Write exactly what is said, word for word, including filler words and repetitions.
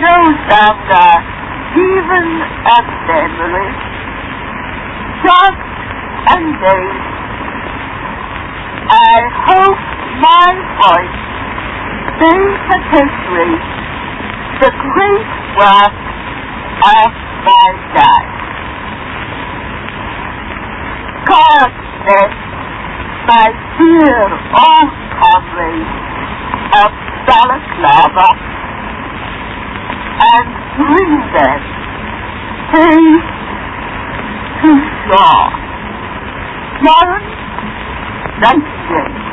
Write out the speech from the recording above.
no longer even a memory, just a name. I hope my voice may perpetuate the great work of my life. God bless my dear old comrades of Balaclava and bring them safe to shore. Florence Nightingale.